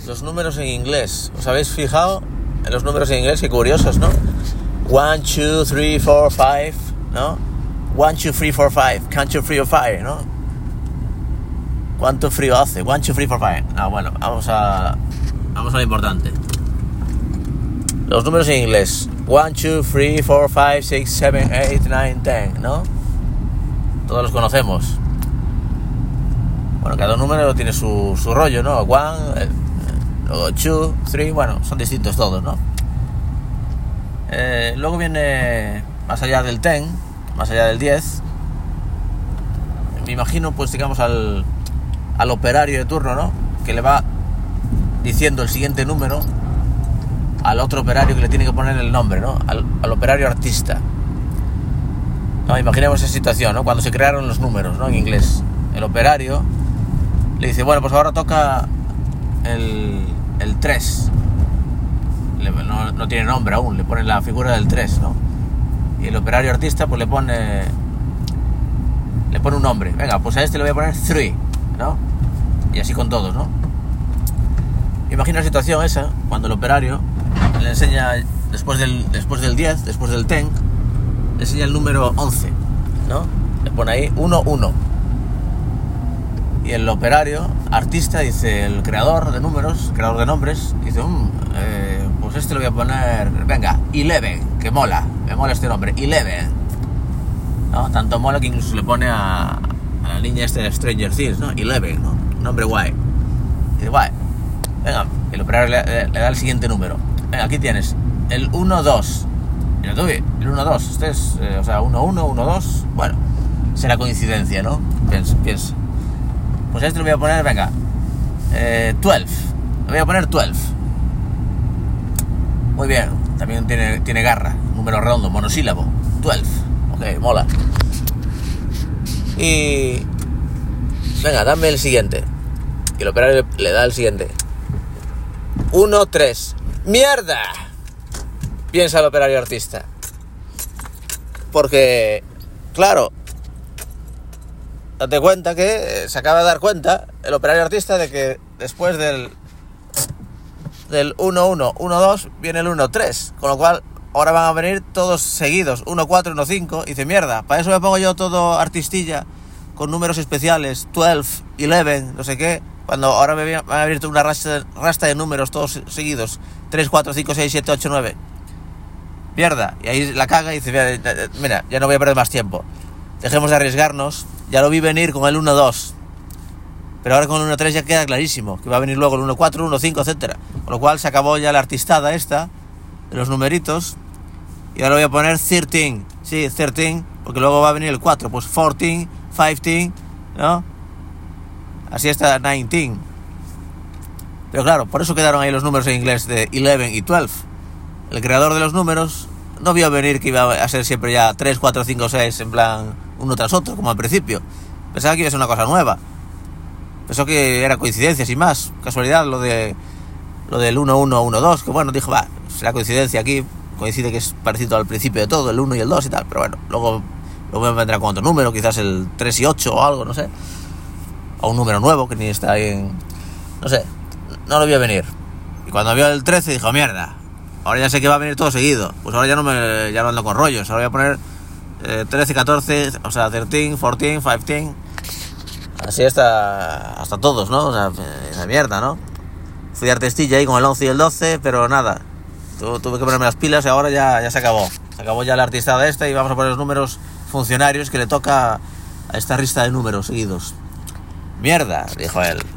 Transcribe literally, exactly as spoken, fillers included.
los números en inglés. ¿Os habéis fijado en los números en inglés? Qué curiosos, ¿no? One, two, three, four, five, ¿no? One, two, three, four, five. Can't you free or fire, ¿no? ¿Cuánto frío hace? One, two, three, four, five. Ah, bueno, vamos a... Vamos a lo importante. Los números en inglés. One, two, three, four, five, six, seven, eight, nine, ten, ¿no? Todos los conocemos. Bueno, cada número tiene su, su rollo, ¿no? One, eh, luego two, three, bueno, son distintos todos, ¿no? Eh, luego viene más allá del ten, más allá del diez. Me imagino, pues digamos, al, al operario de turno, ¿no? Que le va diciendo el siguiente número al otro operario que le tiene que poner el nombre, ¿no? Al, al operario artista. No, imaginemos esa situación, ¿no? Cuando se crearon los números, ¿no? En inglés. El operario le dice, bueno, pues ahora toca el, el tres. Le, no, no tiene nombre aún, le pone la figura del tres, ¿no? Y el operario artista pues le pone le pone un nombre. Venga, pues a este le voy a poner three, ¿no? Y así con todos, ¿no? Imagina la situación esa, cuando el operario le enseña después del, después del diez, después del ten, le enseña el número once, ¿no? Le pone ahí uno, uno. Y el operario artista dice, el creador de números, creador de nombres, dice, mmm, eh, pues este le voy a poner, venga, eleven, que mola, me mola este nombre, eleven, ¿no? Tanto mola que incluso le pone a, a la niña este de Stranger Things, ¿no? eleven, ¿no? Un nombre guay. Y dice, guay, venga, el operario le, le, le da el siguiente número. Venga, aquí tienes, el uno, dos. Mira tú, el uno, dos, este es, eh, o sea, uno, uno, uno, dos, bueno, será coincidencia, ¿no? Pienso, pienso. Pues a este le voy a poner, venga, eh, doce. Le voy a poner doce. Muy bien, también tiene, tiene garra, número redondo, monosílabo, doce. Ok, mola. Y... venga, dame el siguiente. Y el operario le, le da el siguiente. uno, tres. ¡Mierda! Piensa el operario artista. Porque, claro, date cuenta que se acaba de dar cuenta el operario artista de que después del del uno, uno, uno, dos viene el uno, tres, con lo cual ahora van a venir todos seguidos, uno, cuatro, uno, cinco, y dice, mierda, para eso me pongo yo todo artistilla con números especiales, doce, once, no sé qué, cuando ahora me van a abrir una rasta, rasta de números todos seguidos, tres, cuatro, cinco, seis, siete, ocho, nueve, mierda, y ahí la caga y dice, mira, mira, ya no voy a perder más tiempo, dejemos de arriesgarnos. Ya lo vi venir con el uno, dos, pero ahora con el uno, tres ya queda clarísimo que va a venir luego el uno, cuatro, uno, cinco, etcétera. Con lo cual se acabó ya la artistada esta de los numeritos y ahora voy a poner trece, sí, trece, porque luego va a venir el cuatro, pues catorce, quince, ¿no? Así está diecinueve. Pero claro, por eso quedaron ahí los números en inglés de once y doce. El creador de los números no vio venir que iba a ser siempre ya tres, cuatro, cinco, seis en plan uno tras otro, como al principio. Pensaba que iba a ser una cosa nueva. Pensó que era coincidencia, sin más. Casualidad, lo de lo del uno, uno, uno, dos, que bueno, dijo, va, será coincidencia aquí. Coincide que es parecido al principio de todo, el uno y el dos y tal. Pero bueno, luego, luego me vendrá con otro número, quizás el tres y ocho o algo, no sé. O un número nuevo que ni está ahí en... no sé, no lo vio venir. Y cuando vio el trece dijo, mierda, ahora ya sé que va a venir todo seguido. Pues ahora ya no me ya no ando con rollos. Ahora voy a poner eh, trece, catorce, o sea, trece, catorce, quince. Así hasta hasta todos, ¿no? O sea, esa mierda, ¿no? Fui artistilla ahí con el once y el doce, pero nada. Tu, tuve que ponerme las pilas y ahora ya, ya se acabó. Se acabó ya la artistada esta y vamos a poner los números funcionarios que le toca a esta lista de números seguidos. Mierda, dijo él.